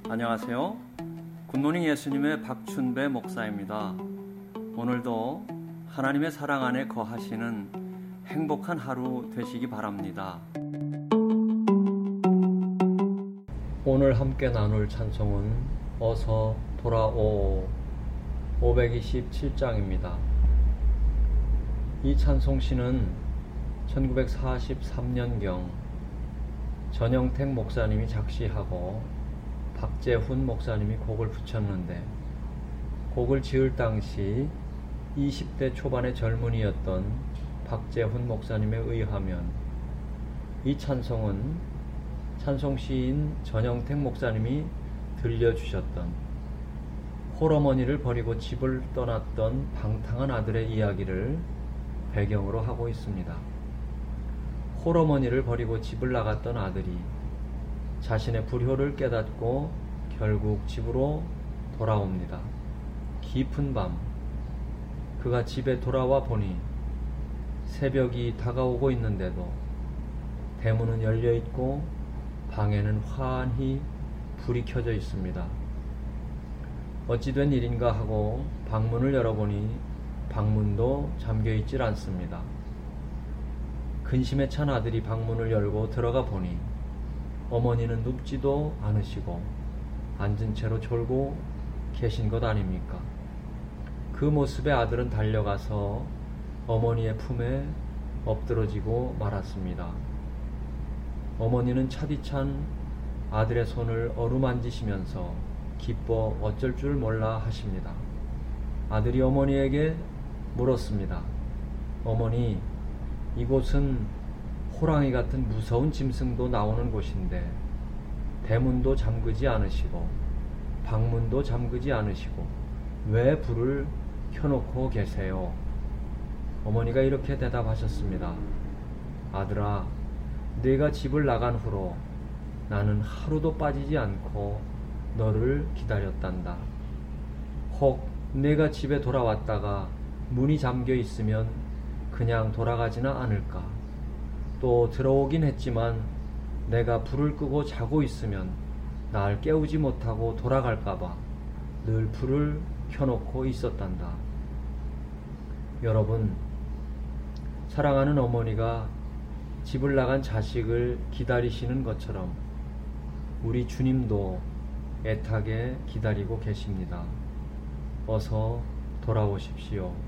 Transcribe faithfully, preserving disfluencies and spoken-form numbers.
안녕하세요. 굿모닝 예수님의 박춘배 목사입니다. 오늘도 하나님의 사랑 안에 거하시는 행복한 하루 되시기 바랍니다. 오늘 함께 나눌 찬송은 어서 돌아오 오백이십칠 장입니다. 이 찬송시는 천구백사십삼 년경 전영택 목사님이 작시하고 박재훈 목사님이 곡을 붙였는데, 곡을 지을 당시 이십 대 초반의 젊은이였던 박재훈 목사님에 의하면 이 찬송은 찬송시인 전영택 목사님이 들려주셨던 홀어머니를 버리고 집을 떠났던 방탕한 아들의 이야기를 배경으로 하고 있습니다. 홀어머니를 버리고 집을 나갔던 아들이 자신의 불효를 깨닫고 결국 집으로 돌아옵니다. 깊은 밤 그가 집에 돌아와 보니 새벽이 다가오고 있는데도 대문은 열려 있고 방에는 환히 불이 켜져 있습니다. 어찌된 일인가 하고 방문을 열어보니 방문도 잠겨 있질 않습니다. 근심에 찬 아들이 방문을 열고 들어가 보니 어머니는 눕지도 않으시고 앉은 채로 졸고 계신 것 아닙니까? 그 모습에 아들은 달려가서 어머니의 품에 엎드러지고 말았습니다. 어머니는 차디찬 아들의 손을 어루만지시면서 기뻐 어쩔 줄 몰라 하십니다. 아들이 어머니에게 물었습니다. 어머니, 이곳은 호랑이 같은 무서운 짐승도 나오는 곳인데 대문도 잠그지 않으시고 방문도 잠그지 않으시고 왜 불을 켜놓고 계세요? 어머니가 이렇게 대답하셨습니다. 아들아, 네가 집을 나간 후로 나는 하루도 빠지지 않고 너를 기다렸단다. 혹 네가 집에 돌아왔다가 문이 잠겨 있으면 그냥 돌아가지는 않을까? 또 들어오긴 했지만 내가 불을 끄고 자고 있으면 날 깨우지 못하고 돌아갈까봐 늘 불을 켜놓고 있었단다. 여러분, 사랑하는 어머니가 집을 나간 자식을 기다리시는 것처럼 우리 주님도 애타게 기다리고 계십니다. 어서 돌아오십시오.